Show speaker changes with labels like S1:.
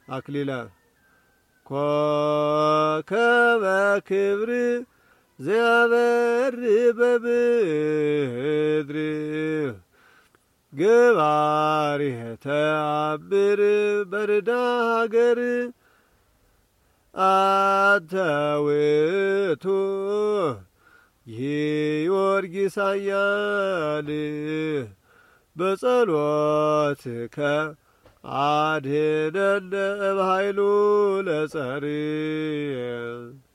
S1: አክሊለ ኮከበ ክብር ዘያበር በምድር ገባሪህ ተአምር በርዳ ሀገር አንተ ውእቱ ጊዮርጊስ ኃያል በጸሎትከ አድኅነነ እምኃይሉ ለጸርዕ